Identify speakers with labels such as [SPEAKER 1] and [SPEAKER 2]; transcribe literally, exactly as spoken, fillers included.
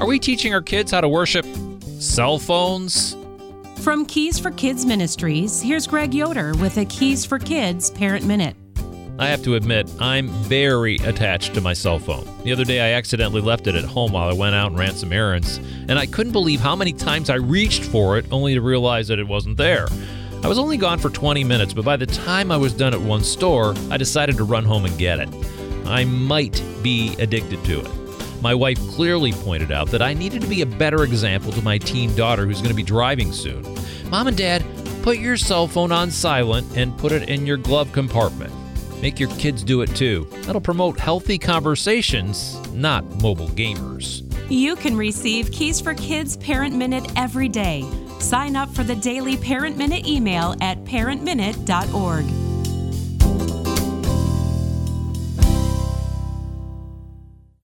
[SPEAKER 1] Are we teaching our kids how to worship cell phones?
[SPEAKER 2] From Keys for Kids Ministries, here's Greg Yoder with a Keys for Kids Parent Minute.
[SPEAKER 1] I have to admit, I'm very attached to my cell phone. The other day, I accidentally left it at home while I went out and ran some errands, and I couldn't believe how many times I reached for it only to realize that it wasn't there. I was only gone for twenty minutes, but by the time I was done at one store, I decided to run home and get it. I might be addicted to it. My wife clearly pointed out that I needed to be a better example to my teen daughter who's going to be driving soon. Mom and Dad, put your cell phone on silent and put it in your glove compartment. Make your kids do it too. That'll promote healthy conversations, not mobile gamers.
[SPEAKER 2] You can receive Keys for Kids Parent Minute every day. Sign up for the daily Parent Minute email at parent minute dot org.